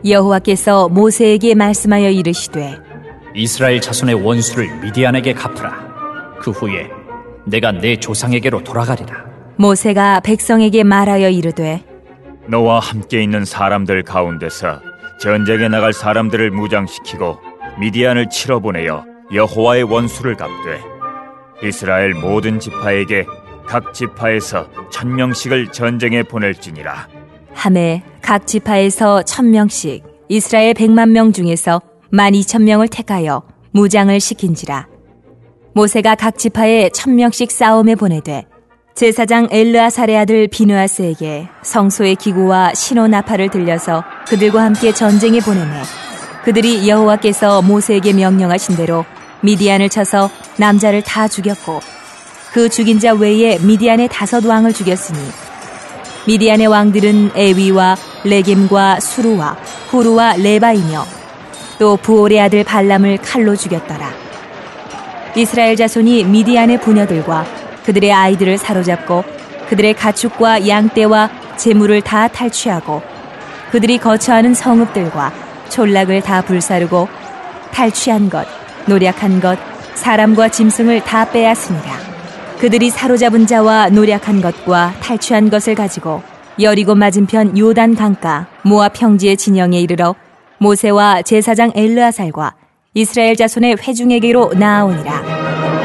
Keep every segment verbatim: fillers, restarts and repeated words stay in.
여호와께서 모세에게 말씀하여 이르시되 이스라엘 자손의 원수를 미디안에게 갚으라. 그 후에 내가 내 조상에게로 돌아가리라. 모세가 백성에게 말하여 이르되 너와 함께 있는 사람들 가운데서 전쟁에 나갈 사람들을 무장시키고 미디안을 치러 보내어 여호와의 원수를 갚되 이스라엘 모든 지파에게 각 지파에서 천 명씩을 전쟁에 보낼지니라. 하매 각 지파에서 천 명씩 이스라엘 백만 명 중에서 만 이천 명을 택하여 무장을 시킨지라. 모세가 각 지파에 천 명씩 싸움에 보내되 제사장 엘르아살의 아들 비느하스에게 성소의 기구와 신호 나팔을 들려서 그들과 함께 전쟁에 보내매 그들이 여호와께서 모세에게 명령하신 대로 미디안을 쳐서 남자를 다 죽였고 그 죽인 자 외에 미디안의 다섯 왕을 죽였으니 미디안의 왕들은 에위와 레겜과 수루와 후루와 레바이며 또 부올의 아들 발람을 칼로 죽였더라. 이스라엘 자손이 미디안의 부녀들과 그들의 아이들을 사로잡고 그들의 가축과 양떼와 재물을 다 탈취하고 그들이 거처하는 성읍들과 촌락을 다 불사르고 탈취한 것, 노략한 것, 사람과 짐승을 다 빼앗으니라. 그들이 사로잡은 자와 노략한 것과 탈취한 것을 가지고 여리고 맞은편 요단 강가 모압 평지의 진영에 이르러 모세와 제사장 엘르아살과 이스라엘 자손의 회중에게로 나아오니라.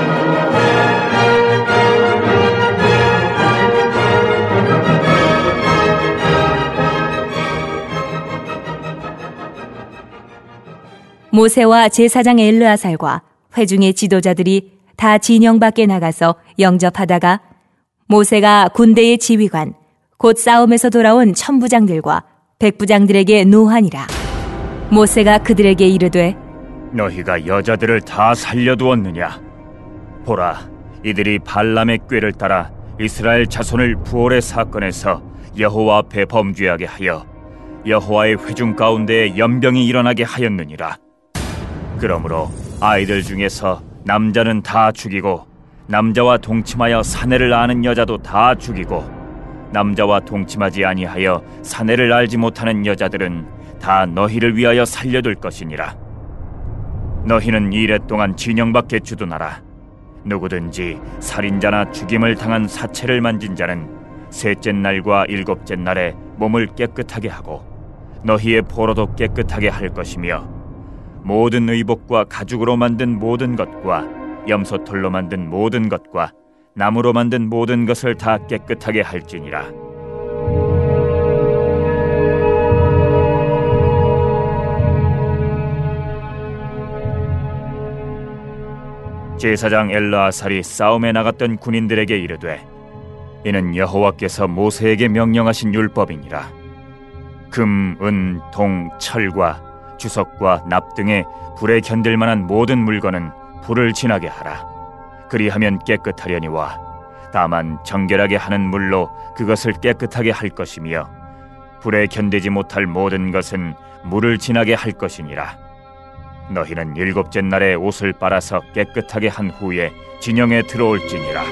모세와 제사장 엘르아살과 회중의 지도자들이 다 진영 밖에 나가서 영접하다가 모세가 군대의 지휘관 곧 싸움에서 돌아온 천부장들과 백부장들에게 노하니라. 모세가 그들에게 이르되 너희가 여자들을 다 살려두었느냐? 보라, 이들이 발람의 꾀를 따라 이스라엘 자손을 부올의 사건에서 여호와 앞에 범죄하게 하여 여호와의 회중 가운데에 연병이 일어나게 하였느니라. 그러므로 아이들 중에서 남자는 다 죽이고 남자와 동침하여 사내를 아는 여자도 다 죽이고 남자와 동침하지 아니하여 사내를 알지 못하는 여자들은 다 너희를 위하여 살려둘 것이니라. 너희는 이레 동안 진영 밖에 주둔하라. 누구든지 살인자나 죽임을 당한 사체를 만진 자는 셋째 날과 일곱째 날에 몸을 깨끗하게 하고 너희의 포로도 깨끗하게 할 것이며 모든 의복과 가죽으로 만든 모든 것과 염소털로 만든 모든 것과 나무로 만든 모든 것을 다 깨끗하게 할지니라. 제사장 엘르아살이 싸움에 나갔던 군인들에게 이르되 이는 여호와께서 모세에게 명령하신 율법이니라. 금, 은, 동, 철과 주석과 납 등의 불에 견딜 만한 모든 물건은 불을 지나게 하라. 그리하면 깨끗하려니와 다만 정결하게 하는 물로 그것을 깨끗하게 할 것이며 불에 견디지 못할 모든 것은 물을 지나게 할 것이니라. 너희는 일곱째 날에 옷을 빨아서 깨끗하게 한 후에 진영에 들어올지니라.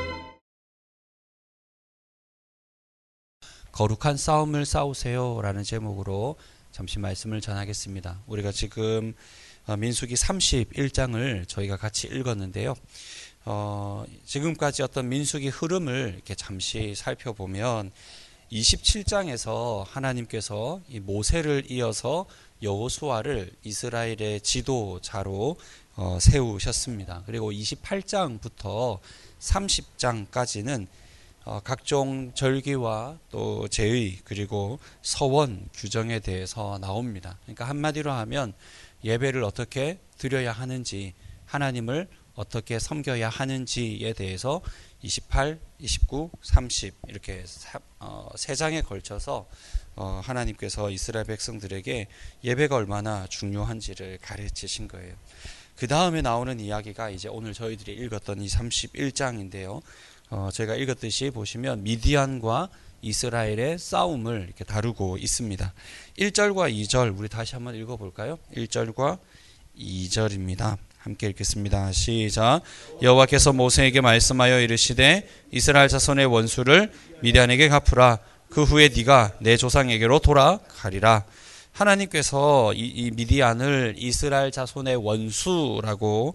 거룩한 싸움을 싸우세요 라는 제목으로 잠시 말씀을 전하겠습니다. 우리가 지금 민수기 삼십일 장을 저희가 같이 읽었는데요. 어, 지금까지 어떤 민수기 흐름을 이렇게 잠시 살펴보면 이십칠 장에서 하나님께서 이 모세를 이어서 여호수아를 이스라엘의 지도자로 어, 세우셨습니다. 그리고 이십팔 장부터 삼십 장까지는 어, 각종 절기와 또 제의 그리고 서원 규정에 대해서 나옵니다. 그러니까 한마디로 하면 예배를 어떻게 드려야 하는지, 하나님을 어떻게 섬겨야 하는지에 대해서 이십팔, 이십구, 삼십 이렇게 어, 세 장에 걸쳐서 어, 하나님께서 이스라엘 백성들에게 예배가 얼마나 중요한지를 가르치신 거예요. 그 다음에 나오는 이야기가 이제 오늘 저희들이 읽었던 이 삼십일 장인데요. 어, 제가 읽었듯이 보시면 미디안과 이스라엘의 싸움을 이렇게 다루고 있습니다. 일 절과 이 절 우리 다시 한번 읽어볼까요? 일 절과 이 절입니다. 함께 읽겠습니다. 시작. 여호와께서 모세에게 말씀하여 이르시되 이스라엘 자손의 원수를 미디안에게 갚으라. 그 후에 네가 내 조상에게로 돌아가리라. 하나님께서 이, 이 미디안을 이스라엘 자손의 원수라고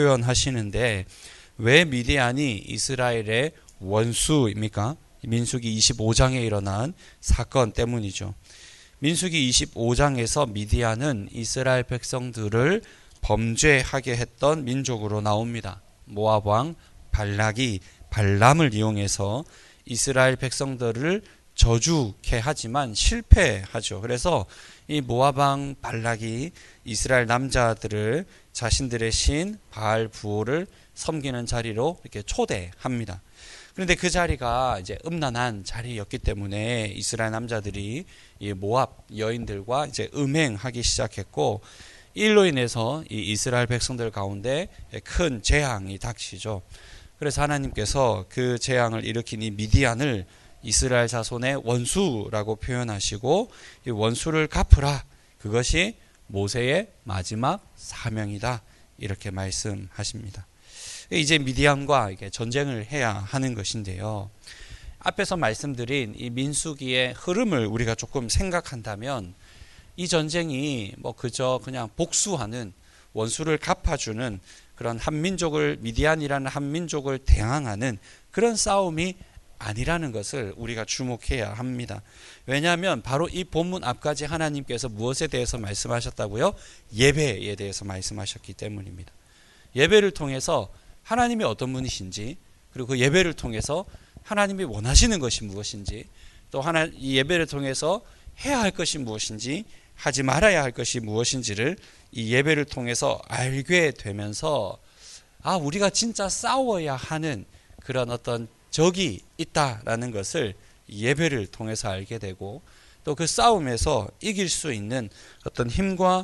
표현하시는데 왜 미디안이 이스라엘의 원수입니까? 민수기 이십오 장에 일어난 사건 때문이죠. 민수기 이십오 장에서 미디안은 이스라엘 백성들을 범죄하게 했던 민족으로 나옵니다. 모압 왕 발락이 발람을 이용해서 이스라엘 백성들을 저주케 하지만 실패하죠. 그래서 이 모압 왕 발락이 이스라엘 남자들을 자신들의 신 바알 부호를 섬기는 자리로 이렇게 초대합니다. 그런데 그 자리가 이제 음란한 자리였기 때문에 이스라엘 남자들이 이 모압 여인들과 이제 음행하기 시작했고, 이로 인해서 이 이스라엘 백성들 가운데 큰 재앙이 닥치죠. 그래서 하나님께서 그 재앙을 일으킨 이 미디안을 이스라엘 자손의 원수라고 표현하시고, 이 원수를 갚으라, 그것이 모세의 마지막 사명이다, 이렇게 말씀하십니다. 이제 미디안과 이게 전쟁을 해야 하는 것인데요. 앞에서 말씀드린 이 민수기의 흐름을 우리가 조금 생각한다면 이 전쟁이 뭐 그저 그냥 복수하는, 원수를 갚아주는 그런 한민족을, 미디안이라는 한민족을 대항하는 그런 싸움이 아니라는 것을 우리가 주목해야 합니다. 왜냐하면 바로 이 본문 앞까지 하나님께서 무엇에 대해서 말씀하셨다고요? 예배에 대해서 말씀하셨기 때문입니다. 예배를 통해서 하나님이 어떤 분이신지, 그리고 그 예배를 통해서 하나님이 원하시는 것이 무엇인지, 또 하나 이 예배를 통해서 해야 할 것이 무엇인지, 하지 말아야 할 것이 무엇인지를 이 예배를 통해서 알게 되면서, 아, 우리가 진짜 싸워야 하는 그런 어떤 적이 있다라는 것을 예배를 통해서 알게 되고, 또 그 싸움에서 이길 수 있는 어떤 힘과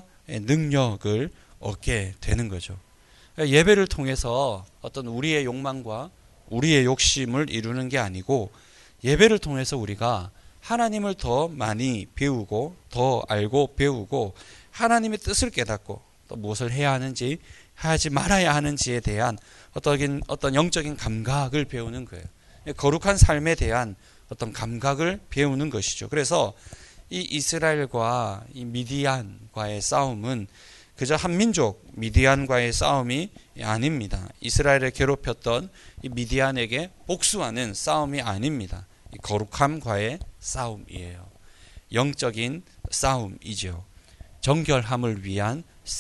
능력을 얻게 되는 거죠. 예배를 통해서 어떤 우리의 욕망과 우리의 욕심을 이루는 게 아니고, 예배를 통해서 우리가 하나님을 더 많이 배우고 더 알고 배우고 하나님의 뜻을 깨닫고 또 무엇을 해야 하는지 하지 말아야 하는지에 대한 어떤, 어떤 영적인 감각을 배우는 거예요. 거룩한 삶에 대한 어떤 감각을 배우는 것이죠. 그래서 이 이스라엘과 이 미디안과의 싸움은 그저 한민족 미디안과의 싸움이 아닙니다. 이스라엘을 괴롭혔던 이 미디안에게 복수하는 싸움이 아닙니다. 거룩함과의 싸움이에요. 영적인 싸움이죠. 정결함을 위한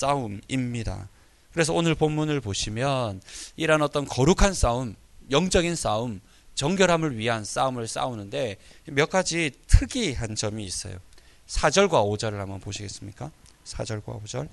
싸움입니다. 그래서 오늘 본문을 보시면 이런 어떤 거룩한 싸움, 영적인 싸움, 정결함을 위한 싸움을 싸우는데 몇 가지 특이한 점이 있어요. 사 절과 오 절을 한번 보시겠습니까? 사 절과 오 절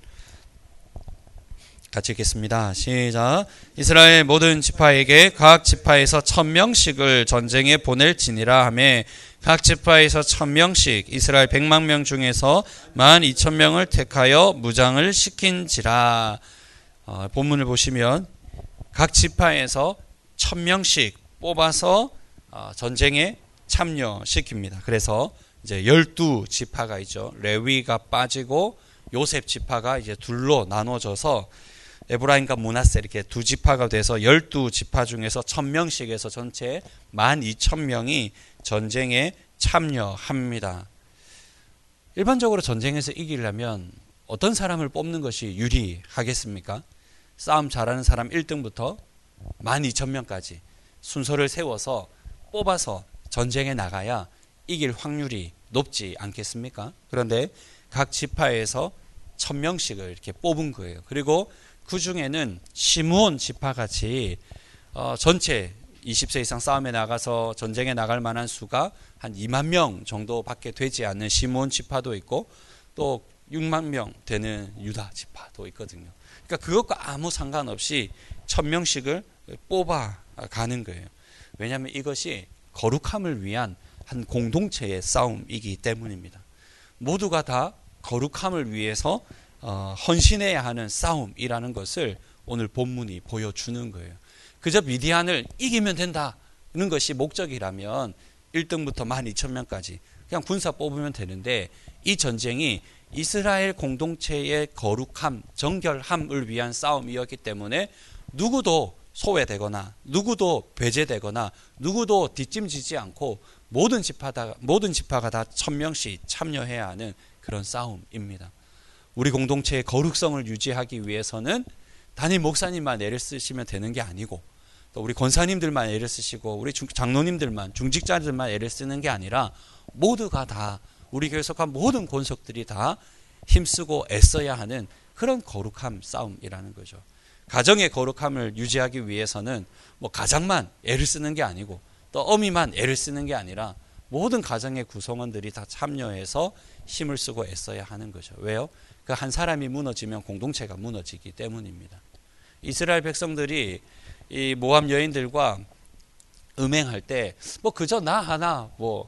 같이 읽겠습니다. 시작. 이스라엘 모든 지파에게 각 지파에서 천 명씩을 전쟁에 보낼지니라 하매 각 지파에서 천 명씩 이스라엘 백만 명 중에서 만 이천 명을 택하여 무장을 시킨지라. 어, 본문을 보시면 각 지파에서 천 명씩 뽑아서 어, 전쟁에 참여시킵니다. 그래서 이제 열두 지파가 있죠. 레위가 빠지고 요셉 지파가 이제 둘로 나눠져서 에브라임과 므낫세 이렇게 두 지파가 돼서 열두 지파 중에서 천 명씩에서 전체 만 이천 명이 전쟁에 참여합니다. 일반적으로 전쟁에서 이기려면 어떤 사람을 뽑는 것이 유리하겠습니까? 싸움 잘하는 사람 일 등부터 만 이천 명까지 순서를 세워서 뽑아서 전쟁에 나가야 이길 확률이 높지 않겠습니까? 그런데 각 지파에서 천 명씩을 이렇게 뽑은 거예요. 그리고 그 중에는 시므온 지파같이 어, 전체 이십 세 이상 싸움에 나가서 전쟁에 나갈 만한 수가 한 이만 명 정도밖에 되지 않는 시므온 지파도 있고, 또 육만 명 되는 유다 지파도 있거든요. 그러니까 그것과 아무 상관없이 천 명씩을 뽑아가는 거예요. 왜냐하면 이것이 거룩함을 위한 한 공동체의 싸움이기 때문입니다. 모두가 다 거룩함을 위해서 어, 헌신해야 하는 싸움이라는 것을 오늘 본문이 보여주는 거예요. 그저 미디안을 이기면 된다는 것이 목적이라면 일 등부터 만 이천 명까지 그냥 군사 뽑으면 되는데, 이 전쟁이 이스라엘 공동체의 거룩함, 정결함을 위한 싸움이었기 때문에 누구도 소외되거나 누구도 배제되거나 누구도 뒷짐지지 않고 모든 지파다 모든 지파가 다 천 명씩 참여해야 하는 그런 싸움입니다. 우리 공동체의 거룩성을 유지하기 위해서는 단임 목사님만 애를 쓰시면 되는 게 아니고, 또 우리 권사님들만 애를 쓰시고 우리 장로님들만, 중직자들만 애를 쓰는 게 아니라 모두가 다, 우리 교회에 속한 모든 권속들이 다 힘쓰고 애써야 하는 그런 거룩함 싸움이라는 거죠. 가정의 거룩함을 유지하기 위해서는 뭐 가장만 애를 쓰는 게 아니고 또 어미만 애를 쓰는 게 아니라 모든 가정의 구성원들이 다 참여해서 힘을 쓰고 애써야 하는 거죠. 왜요? 그 한 사람이 무너지면 공동체가 무너지기 때문입니다. 이스라엘 백성들이 이 모압 여인들과 음행할 때 뭐 그저 나 하나 뭐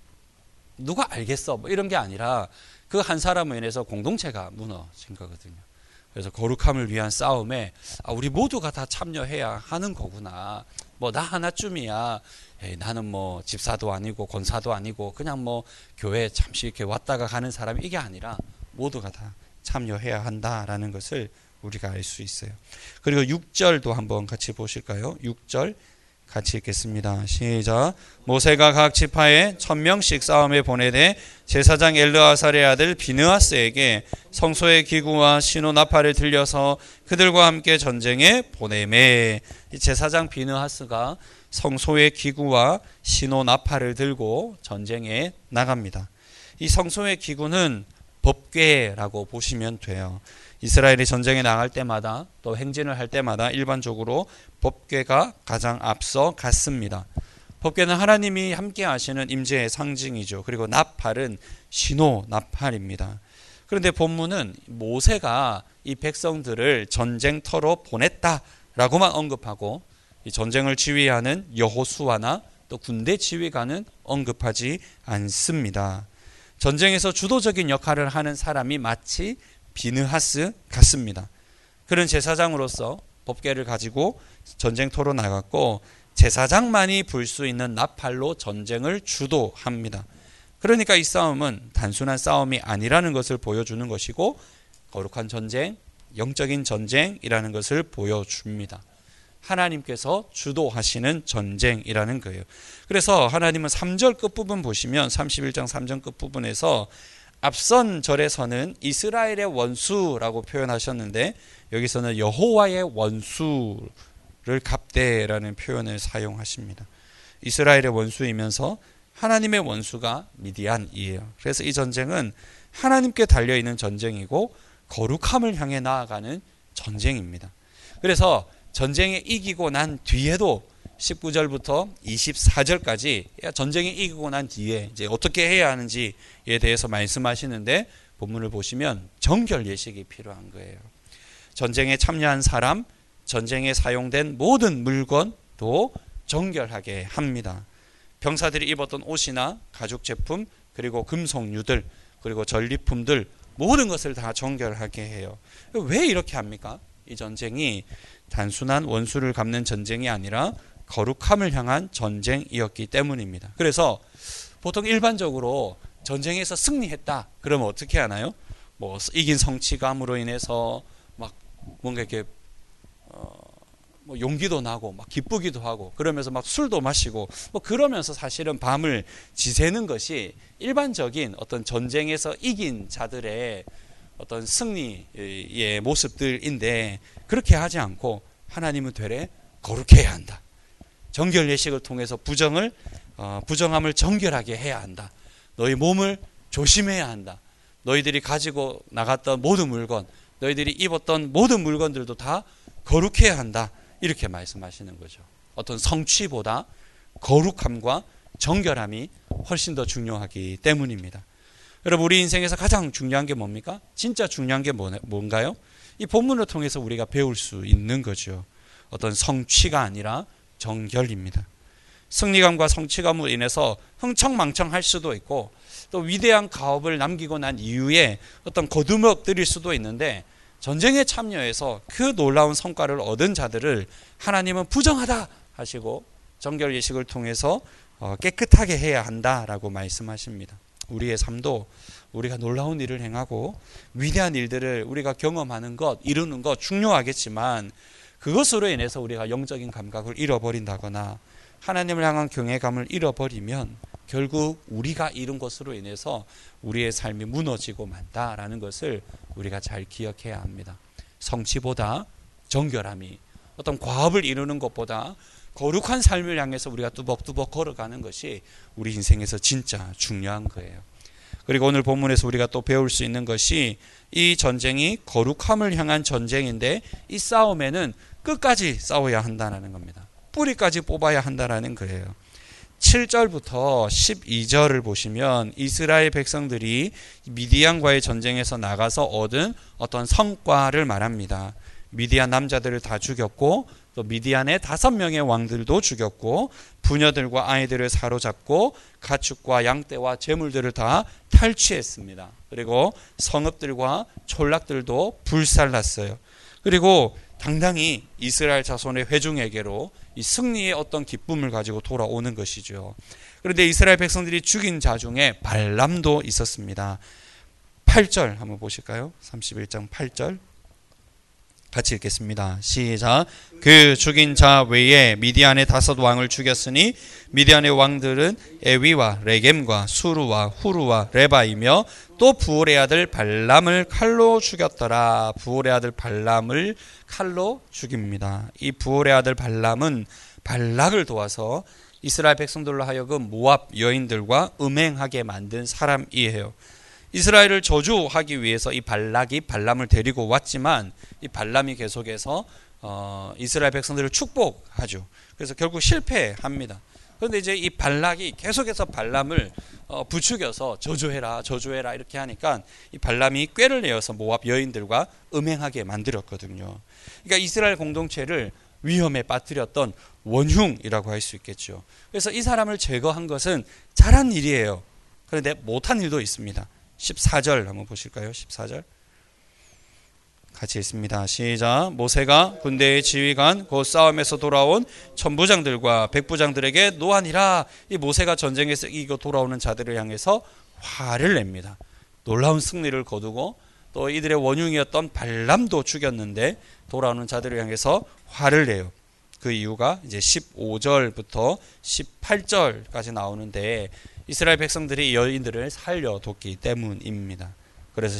누가 알겠어 뭐 이런 게 아니라 그 한 사람으로 인해서 공동체가 무너진 거거든요. 그래서 거룩함을 위한 싸움에 아, 우리 모두가 다 참여해야 하는 거구나. 뭐 나 하나쯤이야. 에이, 나는 뭐 집사도 아니고 권사도 아니고 그냥 뭐 교회 잠시 이렇게 왔다가 가는 사람이, 이게 아니라 모두가 다 참여해야 한다라는 것을 우리가 알 수 있어요. 그리고 육 절도 한번 같이 보실까요? 육 절 같이 읽겠습니다. 시작. 모세가 각 지파에 천 명씩 싸움에 보내되 제사장 엘르아살의 아들 비느하스에게 성소의 기구와 신호 나팔을 들려서 그들과 함께 전쟁에 보내매. 이 제사장 비느하스가 성소의 기구와 신호 나팔을 들고 전쟁에 나갑니다. 이 성소의 기구는 법궤라고 보시면 돼요. 이스라엘이 전쟁에 나갈 때마다 또 행진을 할 때마다 일반적으로 법궤가 가장 앞서 갔습니다. 법궤는 하나님이 함께 하시는 임재의 상징이죠. 그리고 나팔은 신호 나팔입니다. 그런데 본문은 모세가 이 백성들을 전쟁터로 보냈다라고만 언급하고 이 전쟁을 지휘하는 여호수아나 또 군대 지휘관은 언급하지 않습니다. 전쟁에서 주도적인 역할을 하는 사람이 마치 비느하스 같습니다. 그는 제사장으로서 법궤를 가지고 전쟁터로 나갔고 제사장만이 불 수 있는 나팔로 전쟁을 주도합니다. 그러니까 이 싸움은 단순한 싸움이 아니라는 것을 보여주는 것이고 거룩한 전쟁, 영적인 전쟁이라는 것을 보여줍니다. 하나님께서 주도하시는 전쟁이라는 거예요. 그래서 하나님은 삼 절 끝부분 보시면 삼십일 장 삼 절 끝부분에서 앞선 절에서는 이스라엘의 원수라고 표현하셨는데 여기서는 여호와의 원수를 갑대라는 표현을 사용하십니다. 이스라엘의 원수이면서 하나님의 원수가 미디안이에요. 그래서 이 전쟁은 하나님께 달려있는 전쟁이고 거룩함을 향해 나아가는 전쟁입니다. 그래서 전쟁에 이기고 난 뒤에도 십구 절부터 이십사 절까지 전쟁에 이기고 난 뒤에 이제 어떻게 해야 하는지에 대해서 말씀하시는데 본문을 보시면 정결 예식이 필요한 거예요. 전쟁에 참여한 사람, 전쟁에 사용된 모든 물건도 정결하게 합니다. 병사들이 입었던 옷이나 가죽 제품, 그리고 금속류들, 그리고 전리품들 모든 것을 다 정결하게 해요. 왜 이렇게 합니까? 이 전쟁이 단순한 원수를 갚는 전쟁이 아니라 거룩함을 향한 전쟁이었기 때문입니다. 그래서 보통 일반적으로 전쟁에서 승리했다 그러면 어떻게 하나요? 뭐 이긴 성취감으로 인해서 막 뭔가 이렇게 어 뭐 용기도 나고 막 기쁘기도 하고 그러면서 막 술도 마시고 뭐 그러면서 사실은 밤을 지새는 것이 일반적인 어떤 전쟁에서 이긴 자들의 어떤 승리의 모습들인데, 그렇게 하지 않고 하나님은 되레 거룩해야 한다. 정결 예식을 통해서 부정을 어, 부정함을 정결하게 해야 한다. 너희 몸을 조심해야 한다. 너희들이 가지고 나갔던 모든 물건, 너희들이 입었던 모든 물건들도 다 거룩해야 한다. 이렇게 말씀하시는 거죠. 어떤 성취보다 거룩함과 정결함이 훨씬 더 중요하기 때문입니다. 여러분, 우리 인생에서 가장 중요한 게 뭡니까? 진짜 중요한 게 뭔가요? 이 본문을 통해서 우리가 배울 수 있는 거죠. 어떤 성취가 아니라 정결입니다. 승리감과 성취감으로 인해서 흥청망청할 수도 있고 또 위대한 가업을 남기고 난 이후에 어떤 거두먹들일 수도 있는데, 전쟁에 참여해서 그 놀라운 성과를 얻은 자들을 하나님은 부정하다 하시고 정결 예식을 통해서 깨끗하게 해야 한다라고 말씀하십니다. 우리의 삶도 우리가 놀라운 일을 행하고 위대한 일들을 우리가 경험하는 것, 이루는 것 중요하겠지만 그것으로 인해서 우리가 영적인 감각을 잃어버린다거나 하나님을 향한 경외감을 잃어버리면 결국 우리가 이룬 것으로 인해서 우리의 삶이 무너지고 만다라는 것을 우리가 잘 기억해야 합니다. 성취보다 정결함이, 어떤 과업을 이루는 것보다 거룩한 삶을 향해서 우리가 뚜벅뚜벅 걸어가는 것이 우리 인생에서 진짜 중요한 거예요. 그리고 오늘 본문에서 우리가 또 배울 수 있는 것이 이 전쟁이 거룩함을 향한 전쟁인데 이 싸움에는 끝까지 싸워야 한다는 겁니다. 뿌리까지 뽑아야 한다는 거예요. 칠 절부터 십이 절을 보시면 이스라엘 백성들이 미디안과의 전쟁에서 나가서 얻은 어떤 성과를 말합니다. 미디안 남자들을 다 죽였고 또 미디안의 다섯 명의 왕들도 죽였고 부녀들과 아이들을 사로잡고 가축과 양떼와 재물들을 다 탈취했습니다. 그리고 성읍들과 촌락들도 불살랐어요. 그리고 당당히 이스라엘 자손의 회중에게로 이 승리의 어떤 기쁨을 가지고 돌아오는 것이죠. 그런데 이스라엘 백성들이 죽인 자 중에 발람도 있었습니다. 팔 절 한번 보실까요? 삼십일 장 팔 절 같이 읽겠습니다. 시작. 그 죽인 자 외에 미디안의 다섯 왕을 죽였으니 미디안의 왕들은 에위와 레겜과 수루와 후루와 레바이며 또 부올의 아들 발람을 칼로 죽였더라. 부올의 아들 발람을 칼로 죽입니다. 이 부올의 아들 발람은 발락을 도와서 이스라엘 백성들로 하여금 모압 여인들과 음행하게 만든 사람이에요. 이스라엘을 저주하기 위해서 이 발락이 발람을 데리고 왔지만 이 발람이 계속해서 어, 이스라엘 백성들을 축복하죠. 그래서 결국 실패합니다. 그런데 이제 이 발락이 계속해서 발람을 어, 부추겨서 저주해라 저주해라 이렇게 하니까 이 발람이 꾀를 내어서 모압 여인들과 음행하게 만들었거든요. 그러니까 이스라엘 공동체를 위험에 빠뜨렸던 원흉이라고 할 수 있겠죠. 그래서 이 사람을 제거한 것은 잘한 일이에요. 그런데 못한 일도 있습니다. 십사 절 한번 보실까요? 십사 절 같이 읽습니다. 시작. 모세가 군대의 지휘관 곧 싸움에서 돌아온 천부장들과 백부장들에게 노하니라. 이 모세가 전쟁에서 이기고 돌아오는 자들을 향해서 화를 냅니다. 놀라운 승리를 거두고 또 이들의 원흉이었던 발람도 죽였는데 돌아오는 자들을 향해서 화를 내요. 그 이유가 이제 십오 절부터 십팔 절까지 나오는데 이스라엘 백성들이 여인들을 살려뒀기 때문입니다. 그래서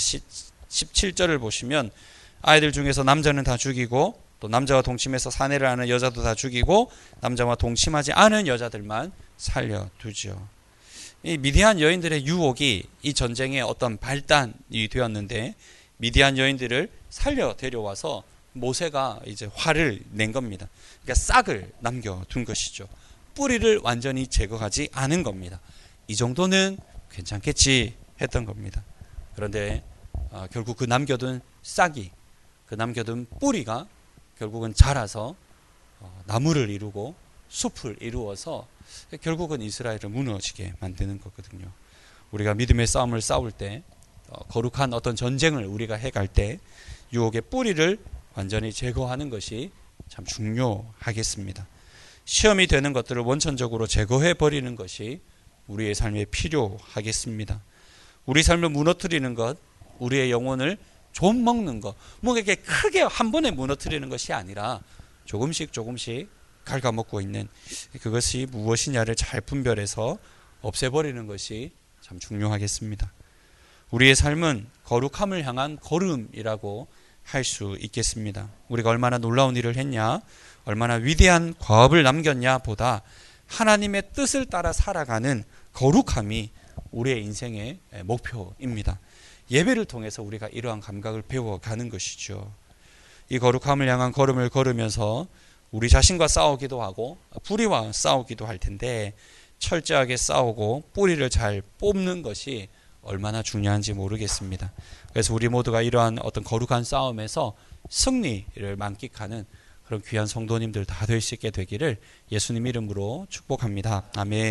십칠 절을 보시면 아이들 중에서 남자는 다 죽이고 또 남자와 동침해서 사내를 하는 여자도 다 죽이고 남자와 동침하지 않은 여자들만 살려두죠. 이 미디안 여인들의 유혹이 이 전쟁의 어떤 발단이 되었는데 미디안 여인들을 살려 데려와서 모세가 이제 화를 낸 겁니다. 그러니까 싹을 남겨둔 것이죠. 뿌리를 완전히 제거하지 않은 겁니다. 이 정도는 괜찮겠지 했던 겁니다. 그런데 어, 결국 그 남겨둔 싹이, 그 남겨둔 뿌리가 결국은 자라서 어, 나무를 이루고 숲을 이루어서 결국은 이스라엘을 무너지게 만드는 거거든요. 우리가 믿음의 싸움을 싸울 때 어, 거룩한 어떤 전쟁을 우리가 해갈 때 유혹의 뿌리를 완전히 제거하는 것이 참 중요하겠습니다. 시험이 되는 것들을 원천적으로 제거해 버리는 것이 우리의 삶에 필요하겠습니다. 우리 삶을 무너뜨리는 것, 우리의 영혼을 좀 먹는 것, 뭐 이렇게 크게 한 번에 무너뜨리는 것이 아니라 조금씩 조금씩 갉아먹고 있는 그것이 무엇이냐를 잘 분별해서 없애버리는 것이 참 중요하겠습니다. 우리의 삶은 거룩함을 향한 걸음이라고 할 수 있겠습니다. 우리가 얼마나 놀라운 일을 했냐, 얼마나 위대한 과업을 남겼냐 보다 하나님의 뜻을 따라 살아가는 거룩함이 우리의 인생의 목표입니다. 예배를 통해서 우리가 이러한 감각을 배워가는 것이죠. 이 거룩함을 향한 걸음을 걸으면서 우리 자신과 싸우기도 하고 뿌리와 싸우기도 할 텐데 철저하게 싸우고 뿌리를 잘 뽑는 것이 얼마나 중요한지 모르겠습니다. 그래서 우리 모두가 이러한 어떤 거룩한 싸움에서 승리를 만끽하는 그런 귀한 성도님들 다 될 수 있게 되기를 예수님 이름으로 축복합니다. 아멘.